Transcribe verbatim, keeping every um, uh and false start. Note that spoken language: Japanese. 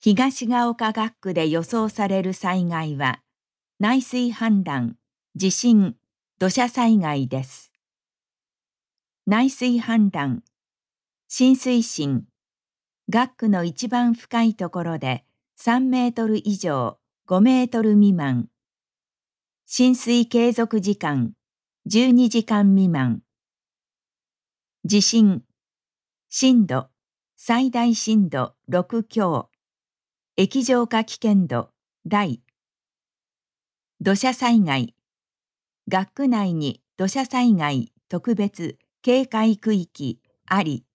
東が丘学区で予想される災害は、内水氾濫、地震、土砂災害です。内水氾濫、浸水深、学区の一番深いところでさんメートル以上、ごメートル未満。浸水継続時間、じゅうにじかん未満。地震、震度、最大震度ろく強。液状化危険度、大。土砂災害。学区内に土砂災害特別警戒区域あり。